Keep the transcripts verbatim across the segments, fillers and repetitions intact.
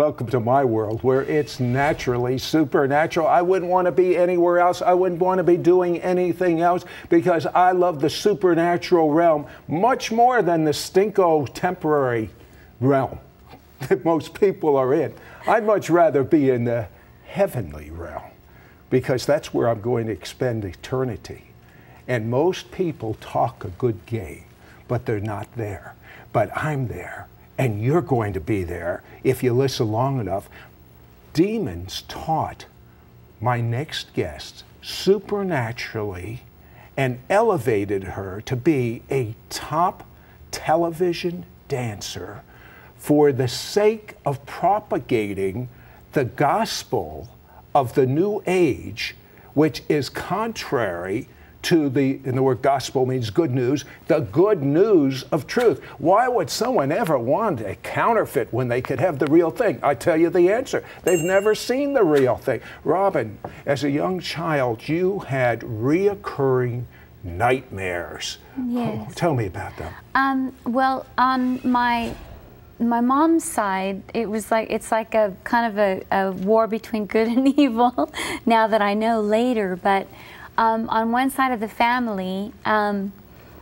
welcome to my world where it's naturally supernatural. I wouldn't want to be anywhere else. I wouldn't want to be doing anything else because I love the supernatural realm much more than the stinko temporary realm that most people are in. I'd much rather be in the heavenly realm because that's where I'm going to spend eternity. And most people talk a good game, but they're not there. But I'm there, and you're going to be there if you listen long enough. Demons taught my next guest supernaturally and elevated her to be a top television dancer for the sake of propagating the gospel of the new age, which is contrary to the, and the word gospel means good news, the good news of truth. Why would someone ever want a counterfeit when they could have the real thing? I tell you the answer. They've never seen the real thing. Robin, as a young child, you had reoccurring nightmares. Yes. Oh, tell me about them. Um, well, on my my mom's side, it was like it's like a kind of a, a war between good and evil. Now that I know later, but um, on one side of the family, um,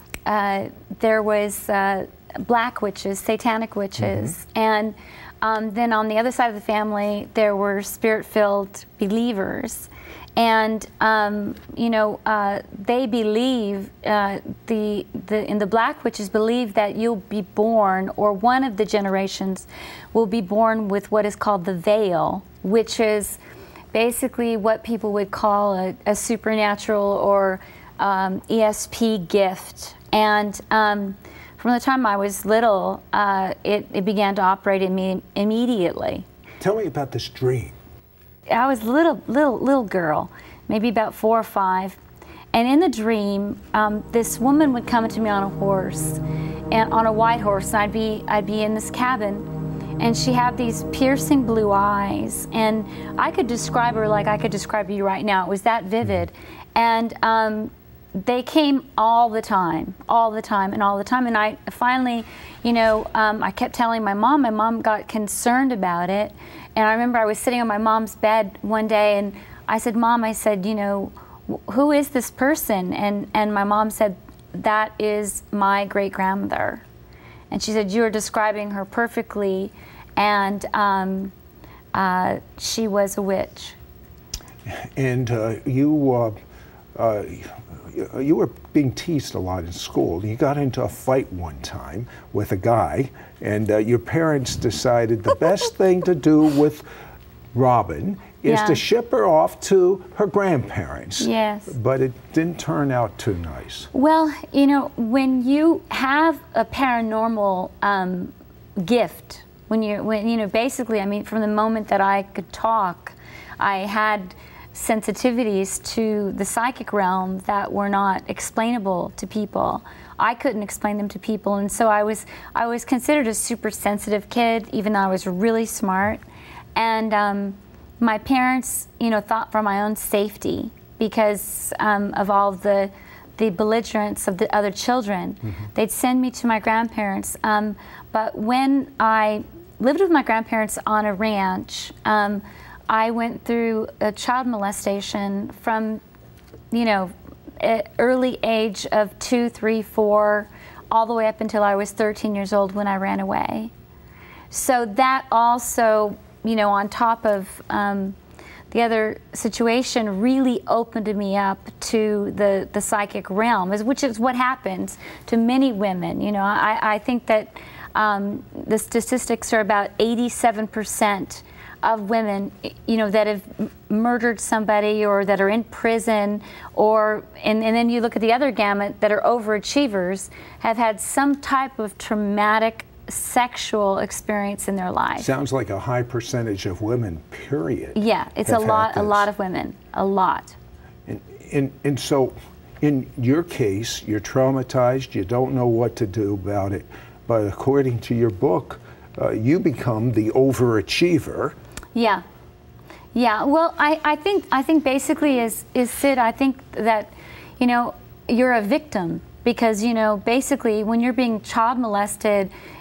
uh, there was uh, black witches, satanic witches, mm-hmm. and um, then on the other side of the family, there were spirit-filled believers. And um, you know, uh, they believe uh, the the in the black witches believe that you'll be born, or one of the generations will be born with what is called the veil, which is basically what people would call a, a supernatural or um, E S P gift. And um, from the time I was little, uh, it, it began to operate in me immediately. Tell me about this dream. I was a little, little, little girl, maybe about four or five, and in the dream, um, this woman would come to me on a horse, and on a white horse, and I'd be, I'd be in this cabin, and she had these piercing blue eyes, and I could describe her like I could describe you right now. It was that vivid, and um, they came all the time, all the time, and all the time, and I finally, you know, um, I kept telling my mom. My mom got concerned about it. And I remember I was sitting on my mom's bed one day, and I said, Mom, I said, you know, who is this person? And, and my mom said, that is my great-grandmother. And she said, you are describing her perfectly, and um, uh, she was a witch. And uh, you, uh, uh, you were being teased a lot in school. You got into a fight one time with a guy, and uh, your parents decided the best thing to do with Robin is Yeah. to ship her off to her grandparents. Yes. But it didn't turn out too nice. Well, you know, when you have a paranormal um, gift, when you, when you know, basically, I mean, from the moment that I could talk, I had sensitivities to the psychic realm that were not explainable to people. I couldn't explain them to people, and so I was I was considered a super sensitive kid, even though I was really smart. And um, my parents, you know, thought for my own safety because um, of all the the belligerence of the other children, mm-hmm. they'd send me to my grandparents. Um, but when I lived with my grandparents on a ranch, um, I went through a child molestation from, you know, early age of two, three, four, all the way up until I was thirteen years old when I ran away. So that also, you know, on top of um, the other situation, really opened me up to the, the psychic realm, which is what happens to many women. You know, I, I think that um, the statistics are about eighty-seven percent of women, you know, that have murdered somebody or that are in prison, or and, and then you look at the other gamut that are overachievers, have had some type of traumatic sexual experience in their life. Sounds like a high percentage of women, period. Yeah, it's a lot, a lot of women, a lot. And, and, and so, in your case, you're traumatized, you don't know what to do about it, but according to your book, uh, you become the overachiever. Yeah, yeah. Well, I, I think I think basically is is Sid. I think that, you know, you're a victim because, you know, basically when you're being child molested,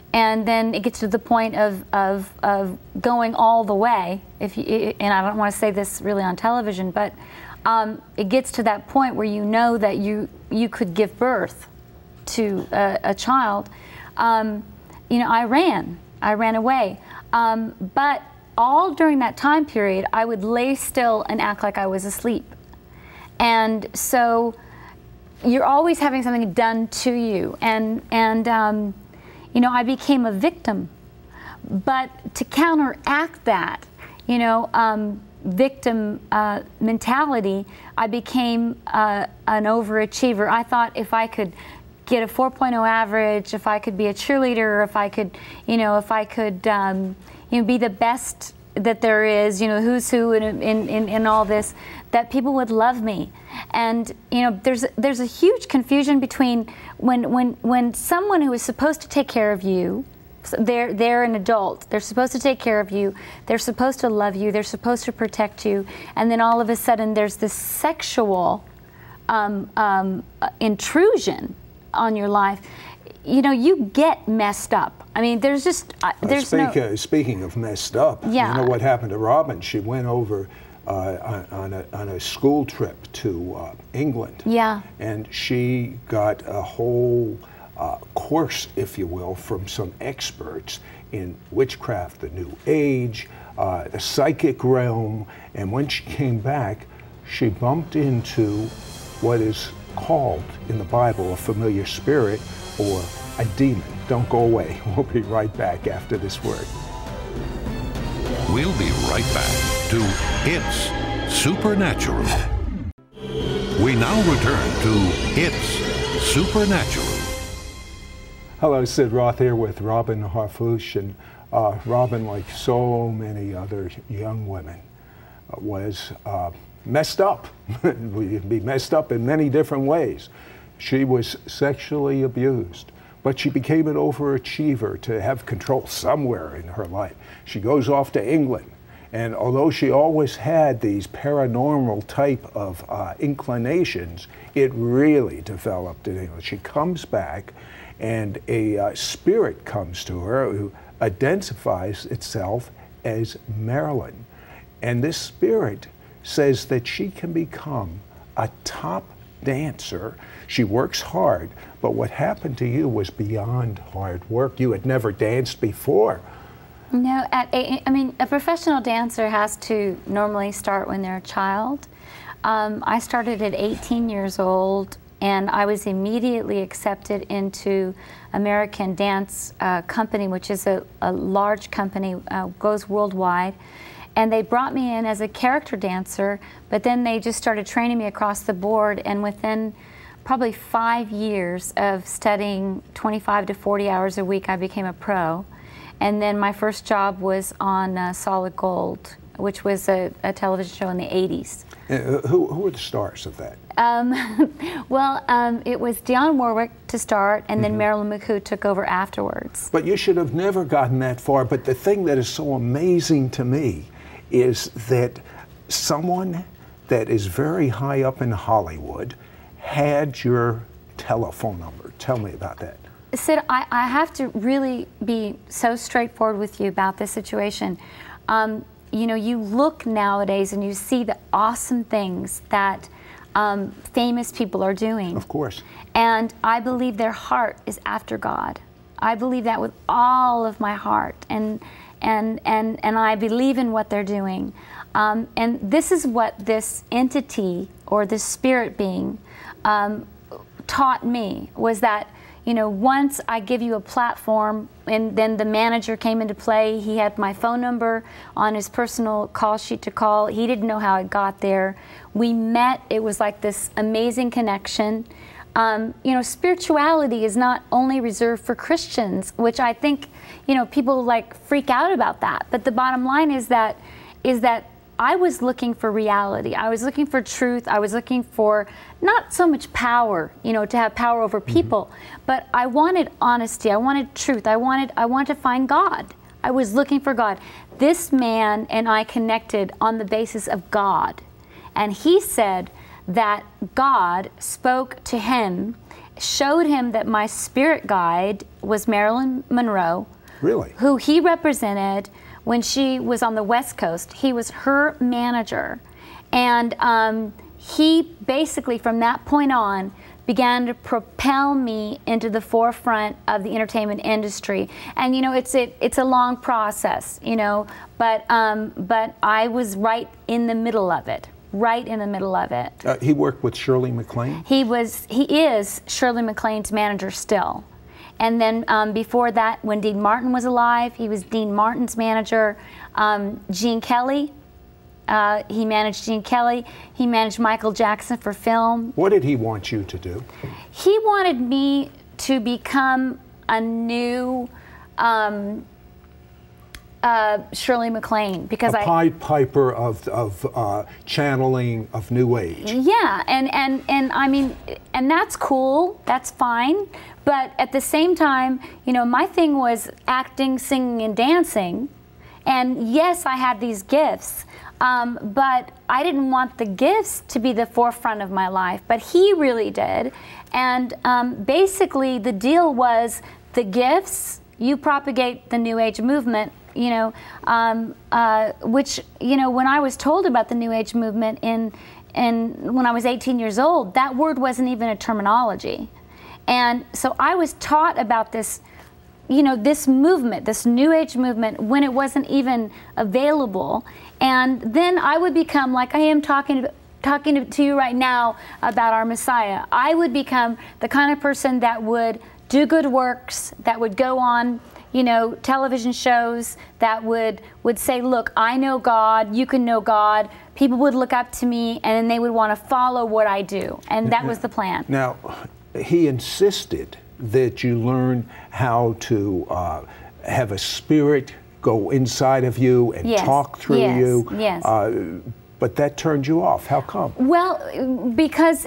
and then it gets to the point of, of, of going all the way, if you, and I don't want to say this really on television, but um, it gets to that point where you know that you, you could give birth to a, a child. Um, you know, I ran, I ran away. Um, but all during that time period, I would lay still and act like I was asleep. And so you're always having something done to you. And, and um, you know, I became a victim. But to counteract that, you know, um, victim uh, mentality, I became uh, an overachiever. I thought if I could get a four point oh average, if I could be a cheerleader, if I could, you know, if I could, um, you know, be the best that there is, you know, who's who in, in, in, in all this, that people would love me. And, you know, there's, there's a huge confusion between when, when, when someone who is supposed to take care of you, they're, they're an adult, they're supposed to take care of you, they're supposed to love you, they're supposed to protect you, and then all of a sudden there's this sexual um, um, intrusion on your life. You know, you get messed up. I mean, there's just, uh, there's uh, speak, no... Uh, speaking of messed up, yeah. you know what happened to Robin? She went over uh, on, a, on a school trip to uh, England. Yeah. And she got a whole uh, course, if you will, from some experts in witchcraft, the New Age, uh, the psychic realm. And when she came back, she bumped into what is called in the Bible a familiar spirit or a demon. Don't go away. We'll be right back after this word. We'll be right back to It's Supernatural. We now return to It's Supernatural. Hello, Sid Roth here with Robin Harfouche. And uh, Robin, like so many other young women, uh, was uh, messed up. We'd be messed up in many different ways. She was sexually abused, but she became an overachiever to have control somewhere in her life. She goes off to England, and although she always had these paranormal type of uh, inclinations, it really developed in England. She comes back, and a uh, spirit comes to her who identifies itself as Marilyn. And this spirit says that she can become a top dancer. She works hard, but what happened to you was beyond hard work. You had never danced before. No, at a, I mean, a professional dancer has to normally start when they're a child. Um, I started at eighteen years old, and I was immediately accepted into American Dance uh, Company, which is a, a large company, uh, goes worldwide. And they brought me in as a character dancer, but then they just started training me across the board, and within probably five years of studying twenty-five to forty hours a week, I became a pro. And then my first job was on uh, Solid Gold, which was a, a television show in the eighties. Uh, who, who were the stars of that? Um, well, um, it was Dionne Warwick to start, and then mm-hmm. Marilyn McCoo took over afterwards. But you should have never gotten that far. But the thing that is so amazing to me is that someone that is very high up in Hollywood had your telephone number. Tell me about that. Sid, I, I have to really be so straightforward with you about this situation. Um, you know, you look nowadays and you see the awesome things that um, famous people are doing. Of course. And I believe their heart is after God. I believe that with all of my heart. And And, and, and I believe in what they're doing. Um, and this is what this entity or this spirit being um, taught me, was that, you know, once I give you a platform, and then the manager came into play, he had my phone number on his personal call sheet to call. He didn't know how it got there. We met, it was like this amazing connection. Um, you know, spirituality is not only reserved for Christians, which I think, you know, people like freak out about that. But the bottom line is that, is that I was looking for reality. I was looking for truth. I was looking for not so much power, you know, to have power over people, mm-hmm. but I wanted honesty. I wanted truth. I wanted, I wanted to find God. I was looking for God. This man and I connected on the basis of God. And he said that God spoke to him showed him that my spirit guide was Marilyn Monroe. Really? Who he represented when she was on the West Coast. He was her manager. And um, he basically, from that point on, began to propel me into the forefront of the entertainment industry. And you know, it's it, it's a long process, you know, but um, but I was right in the middle of it, right in the middle of it. Uh, he worked with Shirley MacLaine? He was, he is Shirley MacLaine's manager still. And then um, before that, when Dean Martin was alive, he was Dean Martin's manager. Um, Gene Kelly, uh, he managed Gene Kelly. He managed Michael Jackson for film. What did he want you to do? He wanted me to become a new um, uh, Shirley MacLaine, because a I Pied Piper of of uh, channeling of New Age. Yeah, and and and I mean, and that's cool. That's fine. But at the same time, you know, my thing was acting, singing, and dancing. And yes, I had these gifts, um, but I didn't want the gifts to be the forefront of my life. But he really did. And um, basically, the deal was the gifts, you propagate the New Age movement, you know, um, uh, which, you know, when I was told about the New Age movement in, in when I was eighteen years old, that word wasn't even a terminology. And so I was taught about this, you know, this movement, this New Age movement, when it wasn't even available. And then I would become, like I am talking to, talking to you right now about our Messiah, I would become the kind of person that would do good works, that would go on, you know, television shows, that would, would say, look, I know God, you can know God. People would look up to me, and then they would want to follow what I do. And that was the plan. Now, he insisted that you learn how to uh, have a spirit go inside of you and yes. talk through yes. you. Yes. Uh, but that turned you off. How come? Well, because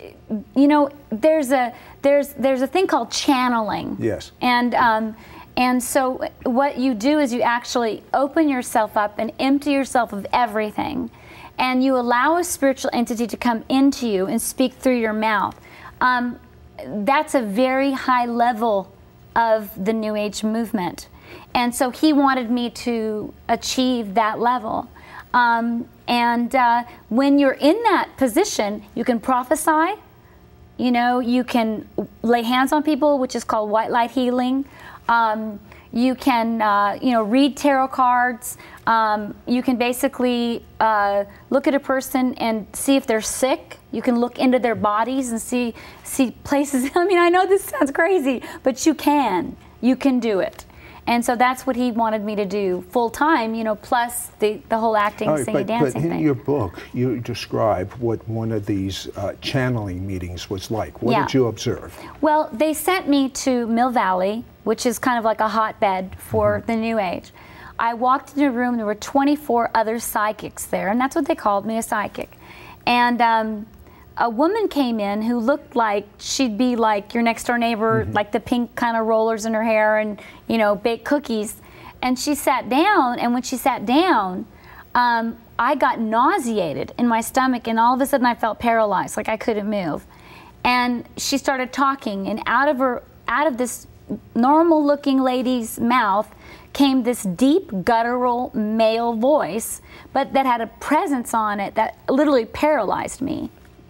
you know, there's a there's there's a thing called channeling. Yes. And um, and so what you do is you actually open yourself up and empty yourself of everything, and you allow a spiritual entity to come into you and speak through your mouth. Um, that's a very high level of the New Age movement. And so he wanted me to achieve that level. Um, and uh, when you're in that position, you can prophesy, you know, you can lay hands on people, which is called white light healing. Um, you can, uh, you know, read tarot cards. Um, you can basically uh, look at a person and see if they're sick. You can look into their bodies and see see places. I mean, I know this sounds crazy, but you can. You can do it. And so that's what he wanted me to do full time, you know, plus the, the whole acting, All right, singing, but, dancing but in thing. your book, you describe what one of these uh, channeling meetings was like. What Yeah. did you observe? Well, they sent me to Mill Valley, which is kind of like a hotbed for mm-hmm. the New Age. I walked into a room, there were twenty-four other psychics there, and that's what they called me, a psychic. And um, a woman came in who looked like she'd be like your next door neighbor, mm-hmm. like the pink kind of rollers in her hair and, you know, baked cookies. And she sat down, and when she sat down, um, I got nauseated in my stomach, and all of a sudden I felt paralyzed, like I couldn't move. And she started talking, and out of her, out of this normal-looking lady's mouth came this deep, guttural male voice, but that had a presence on it that literally paralyzed me.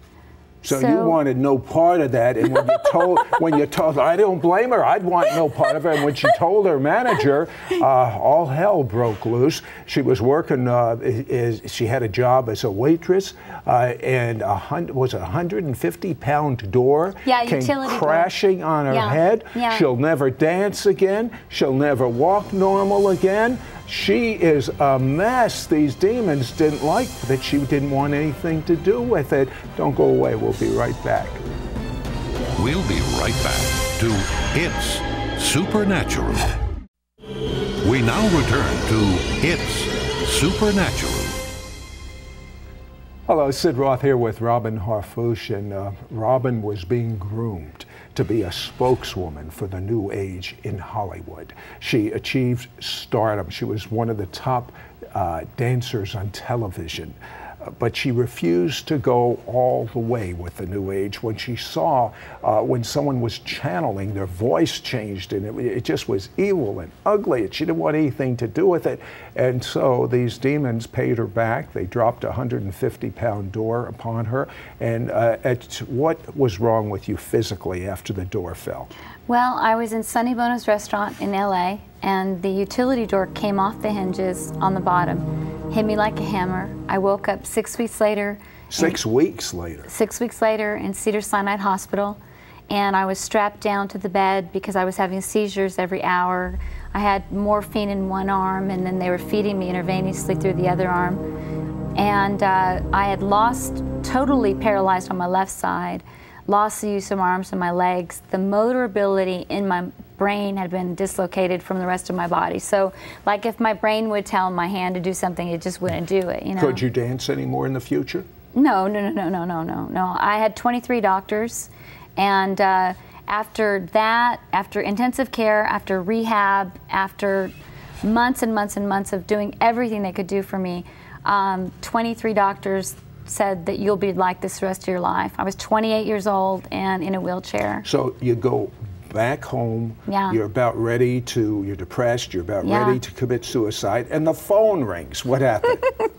So, So- you wanted no part of that, and when you told, when you told, I don't blame her. I'd want no part of it. And when she told her manager, uh, all hell broke loose. She was working. Uh, is, she had a job as a waitress, uh, and a hundred was a one hundred fifty pound door Yeah, came utility door. crashing on her Yeah, head. yeah. She'll never dance again. She'll never walk normal again. She is a mess. These demons didn't like that. She didn't want anything to do with it. Don't go away. We'll be right back. We'll be right back to It's Supernatural. We now return to It's Supernatural. Hello, Sid Roth here with Robin Harfouche, and uh, Robin was being groomed to be a spokeswoman for the New Age in Hollywood. She achieved stardom. She was one of the top uh, dancers on television. but she refused to go all the way with the New Age. When she saw uh, when someone was channeling, their voice changed, and it, it just was evil and ugly, and she didn't want anything to do with it. And so these demons paid her back. They dropped a one hundred fifty pound door upon her. And uh, at, what was wrong with you physically after the door fell? Well, I was in Sonny Bono's restaurant in L A, and the utility door came off the hinges on the bottom, hit me like a hammer. I woke up six weeks later. Six weeks later? Six weeks later in Cedars-Sinai Hospital, and I was strapped down to the bed because I was having seizures every hour. I had morphine in one arm, and then they were feeding me intravenously through the other arm. And uh, I had lost, totally paralyzed on my left side, lost the use of my arms and my legs. The motor ability in my brain had been dislocated from the rest of my body. So, like, if my brain would tell my hand to do something, it just wouldn't do it, you know. Could you dance anymore in the future? No, no, no, no, no, no, no, no. I had twenty-three doctors, and uh, after that, after intensive care, after rehab, after months and months and months of doing everything they could do for me, um, twenty-three doctors said that you'll be like this the rest of your life. I was twenty-eight years old and in a wheelchair. So you go back home, yeah. you're about ready to, you're depressed, you're about yeah. ready to commit suicide, and the phone rings. What happened?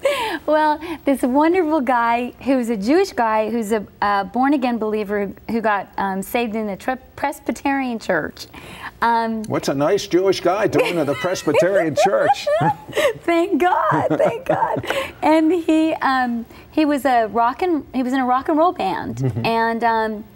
Well, this wonderful guy who's a Jewish guy who's a uh, born-again believer who got um, saved in the Tre- Presbyterian Church. Um, What's a nice Jewish guy doing in the Presbyterian Church? Thank God, thank God. And he um, he was a rock and he was in a rock and roll band, mm-hmm. and um,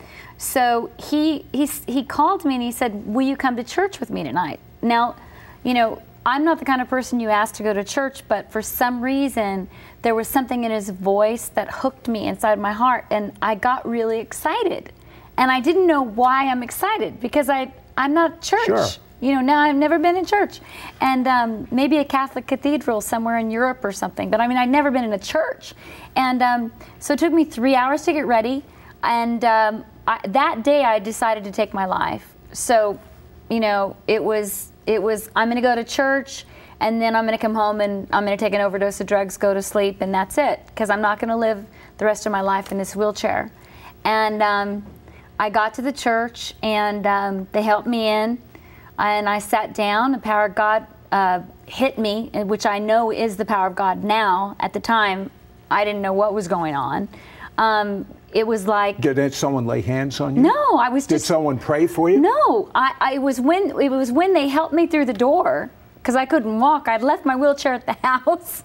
so he he he called me and he said, "Will you come to church with me tonight?" Now, you know, I'm not the kind of person you ask to go to church, but for some reason there was something in his voice that hooked me inside my heart, and I got really excited. And I didn't know why I'm excited, because I I'm not church. Sure. You know, now I've never been in church, and um, maybe a Catholic cathedral somewhere in Europe or something. But I mean, I'd never been in a church, and um, so it took me three hours to get ready. And um, I, that day, I decided to take my life. So, you know, it was it was I'm going to go to church, and then I'm going to come home and I'm going to take an overdose of drugs, go to sleep, and that's it, because I'm not going to live the rest of my life in this wheelchair. And um, I got to the church, and um, they helped me in. And I sat down. The power of God uh, hit me, which I know is the power of God now. At the time, I didn't know what was going on. Um, it was like... Did someone lay hands on you? No, I was just... Did someone pray for you? No, I, I was when it was when they helped me through the door, because I couldn't walk. I'd left my wheelchair at the house.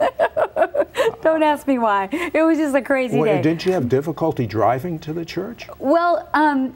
Don't ask me why. It was just a crazy Wait, day. Didn't you have difficulty driving to the church? Well, um,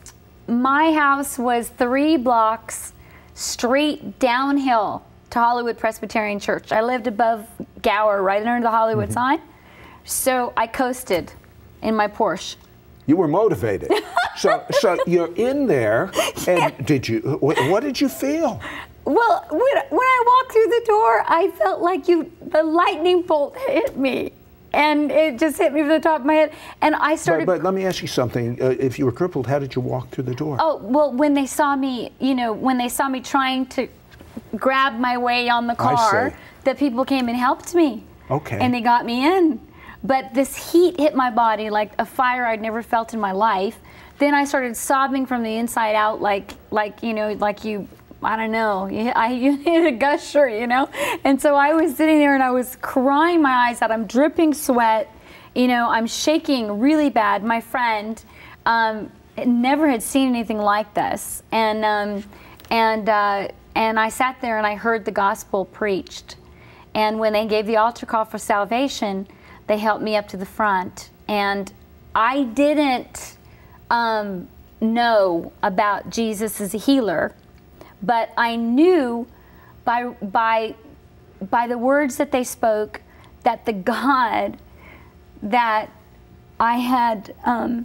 my house was three blocks straight downhill to Hollywood Presbyterian Church. I lived above Gower, right under the Hollywood mm-hmm. sign. So I coasted in my Porsche. You were motivated. so so you're in there, and yeah. did you, what did you feel? Well, when, when I walked through the door, I felt like you, the lightning bolt hit me. And it just hit me from the top of my head. And I started... But, but let me ask you something. Uh, if you were crippled, how did you walk through the door? Oh, well, when they saw me, you know, when they saw me trying to grab my way on the car, the people came and helped me. Okay. And they got me in. But this heat hit my body like a fire I'd never felt in my life. Then I started sobbing from the inside out, like, like you know, like you... I don't know, you, I, you need a gusher, you know? And so I was sitting there and I was crying my eyes out. I'm dripping sweat, you know, I'm shaking really bad. My friend um, never had seen anything like this. And, um, and, uh, and I sat there and I heard the gospel preached. And when they gave the altar call for salvation, they helped me up to the front. And I didn't um, know about Jesus as a healer. But I knew by, by, by the words that they spoke that the God that I had, um,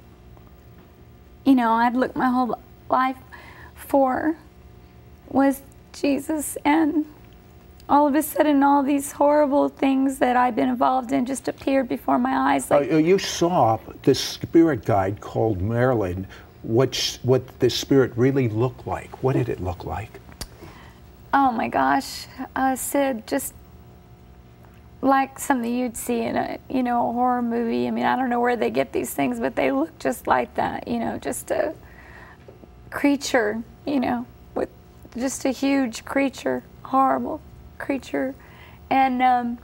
you know, I'd looked my whole life for was Jesus. And all of a sudden, all these horrible things that I've been involved in just appeared before my eyes. Like, uh, you saw this spirit guide called Marilyn. What, what the spirit really looked like. What did it look like? Oh my gosh, uh, Sid, just like something you'd see in a, you know, a horror movie. I mean, I don't know where they get these things, but they look just like that, you know, just a creature, you know, with just a huge creature, horrible creature. And um,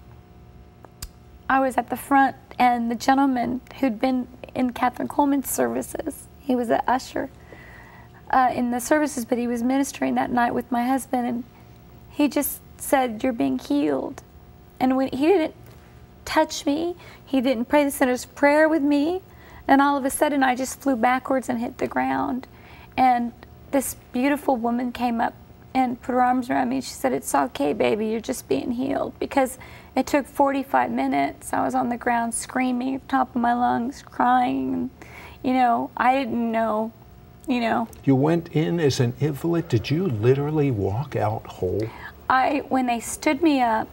I was at the front, and the gentleman who'd been in Catherine Coleman's services, he was an usher uh, in the services, but he was ministering that night with my husband, and he just said, "You're being healed." And when he didn't touch me, he didn't pray the sinner's prayer with me, and all of a sudden I just flew backwards and hit the ground. And this beautiful woman came up and put her arms around me. She said, "It's okay, baby, you're just being healed." Because it took forty-five minutes. I was on the ground screaming at the top of my lungs, crying. And, you know, I didn't know, you know. You went in as an invalid. Did you literally walk out whole? I, when they stood me up,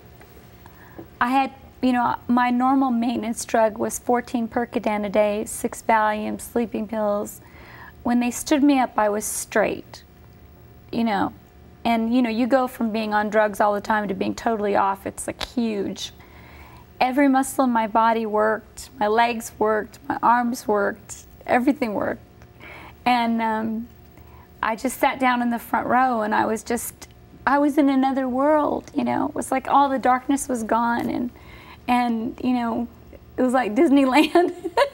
I had, you know, my normal maintenance drug was fourteen Percodan a day, six Valium, sleeping pills. When they stood me up, I was straight, you know. And, you know, you go from being on drugs all the time to being totally off. It's like huge. Every muscle in my body worked. My legs worked. My arms worked. Everything worked. And um, I just sat down in the front row, and I was just, I was in another world, you know. It was like all the darkness was gone, and, and you know, it was like Disneyland.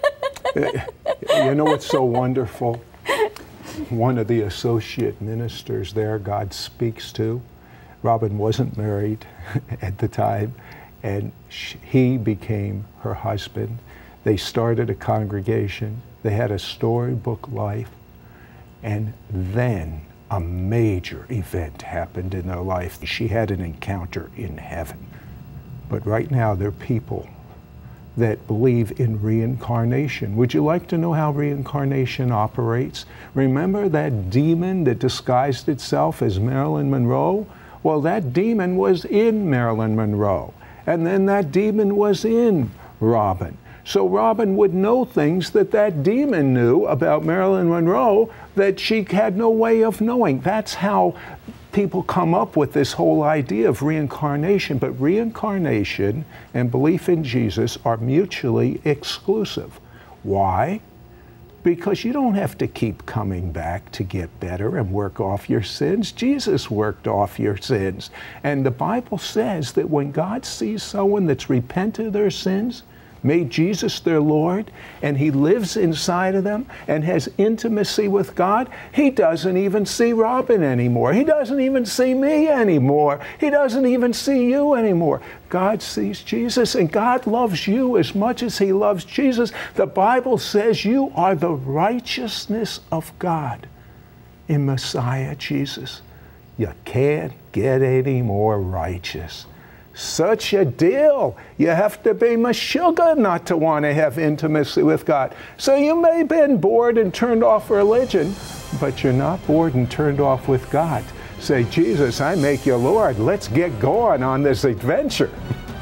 You know what's so wonderful? One of the associate ministers there, God speaks to, Robin wasn't married at the time, and she, he became her husband. They started a congregation. They had a storybook life, and then a major event happened in their life. She had an encounter in heaven. But right now, there are people that believe in reincarnation. Would you like to know how reincarnation operates? Remember that demon that disguised itself as Marilyn Monroe? Well, that demon was in Marilyn Monroe, and then that demon was in Robin. So Robin would know things that that demon knew about Marilyn Monroe that she had no way of knowing. That's how people come up with this whole idea of reincarnation. But reincarnation and belief in Jesus are mutually exclusive. Why? Because you don't have to keep coming back to get better and work off your sins. Jesus worked off your sins. And the Bible says that when God sees someone that's repented of their sins, made Jesus their Lord, and he lives inside of them and has intimacy with God, he doesn't even see Robin anymore. He doesn't even see me anymore. He doesn't even see you anymore. God sees Jesus, and God loves you as much as he loves Jesus. The Bible says you are the righteousness of God in Messiah Jesus. You can't get any more righteous. Such a deal. You have to be Meshuggah not to want to have intimacy with God. So you may have been bored and turned off religion, but you're not bored and turned off with God. Say, Jesus, I make you Lord. Let's get going on this adventure.